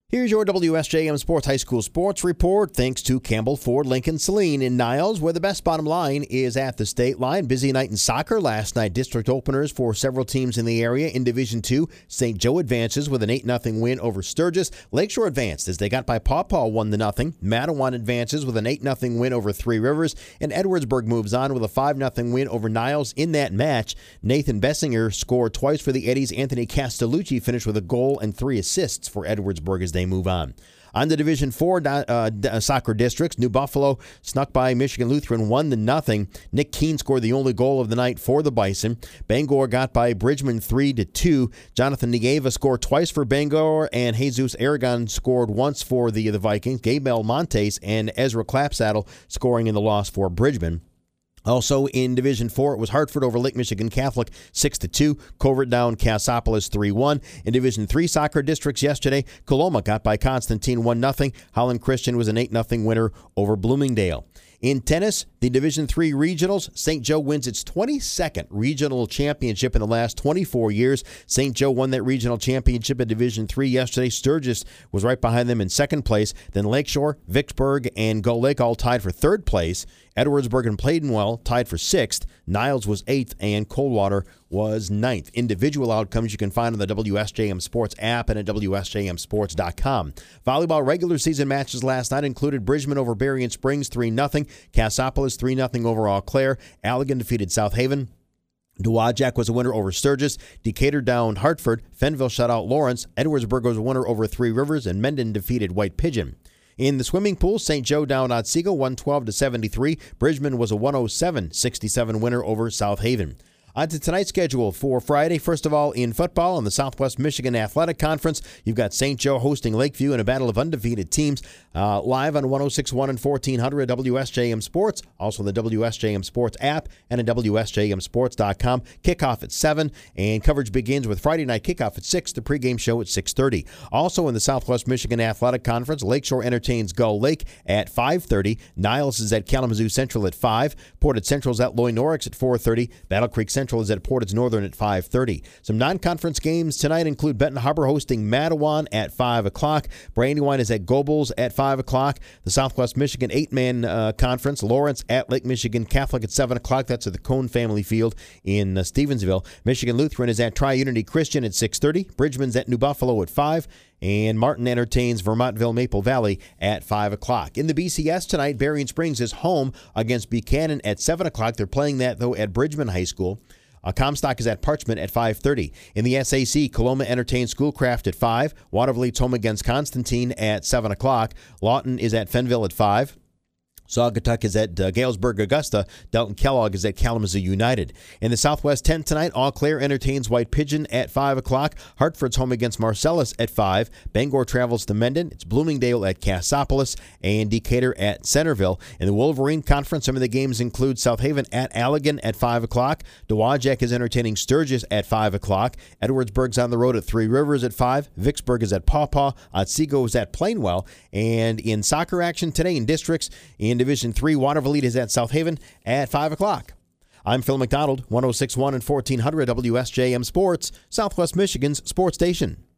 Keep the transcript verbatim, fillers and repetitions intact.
Here's your W S J M Sports High School Sports Report. Thanks to Campbell Ford Lincoln Saline in Niles, where the best bottom line is at the state line. Busy night in soccer. Last night, district openers for several teams in the area. In Division two, Saint Joe advances with an eight nothing win over Sturgis. Lakeshore advanced as they got by Paw Paw one to nothing. Mattawan advances with an eight nothing win over Three Rivers. And Edwardsburg moves on with a five nothing win over Niles. In that match, Nathan Bessinger scored twice for the Eddies. Anthony Castellucci finished with a goal and three assists for Edwardsburg as they move on. On the Division four uh, soccer districts, New Buffalo snuck by Michigan Lutheran one to nothing. Nick Keene scored the only goal of the night for the Bison. Bangor got by Bridgman three to two. Jonathan Nieva scored twice for Bangor, and Jesus Aragon scored once for the, the Vikings. Gabe Montes and Ezra Clapsaddle scoring in the loss for Bridgman. Also in Division four, it was Hartford over Lake Michigan Catholic six to two. Covert down Cassopolis three one. In Division three soccer districts yesterday, Coloma got by Constantine one nothing. Holland Christian was an eight nothing winner over Bloomingdale. In tennis, the Division three regionals, Saint Joe wins its twenty-second regional championship in the last twenty-four years. Saint Joe won that regional championship in Division three yesterday. Sturgis was right behind them in second place. Then Lakeshore, Vicksburg, and Gull Lake all tied for third place. Edwardsburg and Pladenwell tied for sixth. Niles was eighth, and Coldwater was ninth. Individual outcomes you can find on the W S J M Sports app and at W S J M sports dot com. Volleyball regular season matches last night included Bridgman over Berrien Springs three nothing. Cassopolis three nothing over Eau Claire. Allegan defeated South Haven. Dowagiac was a winner over Sturgis. Decatur down Hartford. Fenville shut out Lawrence. Edwardsburg was a winner over Three Rivers, and Mendon defeated White Pigeon. In the swimming pool, Saint Joe down Otsego one twelve to seventy-three. Bridgman was a one oh seven sixty-seven winner over South Haven. On to tonight's schedule for Friday. First of all, in football in the Southwest Michigan Athletic Conference, you've got Saint Joe hosting Lakeview in a battle of undefeated teams. Uh, live on one oh six point one and fourteen hundred W S J M Sports, also the W S J M Sports app and at W S J M sports dot com. Kickoff at seven, and coverage begins with Friday night kickoff at six, the pregame show at six thirty. Also in the Southwest Michigan Athletic Conference, Lakeshore entertains Gull Lake at five thirty. Niles is at Kalamazoo Central at five. Portage Central is at Loy Norix at four thirty. Battle Creek Central is at Portage Northern at five thirty. Some non-conference games tonight include Benton Harbor hosting Mattawan at five o'clock. Brandywine is at Gobles at five o'clock. The Southwest Michigan eight-man uh, conference, Lawrence at Lake Michigan Catholic at seven o'clock. That's at the Cone Family Field in uh, Stevensville. Michigan Lutheran is at Tri-Unity Christian at six thirty. Bridgman's at New Buffalo at five. And Martin entertains Vermontville Maple Valley at five o'clock. In the B C S tonight, Berrien Springs is home against Buchanan at seven o'clock. They're playing that, though, at Bridgman High School. Uh, Comstock is at Parchment at five thirty. In the S A C, Coloma entertains Schoolcraft at five. Watervliet's home against Constantine at seven o'clock. Lawton is at Fenville at five. Saugatuck is at uh, Galesburg Augusta. Delton Kellogg is at Kalamazoo United. In the Southwest tenth tonight, Eau Claire entertains White Pigeon at five o'clock. Hartford's home against Marcellus at five. Bangor travels to Mendon. It's Bloomingdale at Cassopolis and Decatur at Centerville. In the Wolverine Conference, some of the games include South Haven at Allegan at five o'clock. Dowagiac is entertaining Sturgis at five o'clock. Edwardsburg's on the road at Three Rivers at five. Vicksburg is at Paw Paw. Otsego is at Plainwell. And in soccer action today in districts, in Division three, Watervliet is at South Haven at five o'clock. I'm Phil McDonald, one oh six point one and fourteen hundred W S J M Sports, Southwest Michigan's sports station.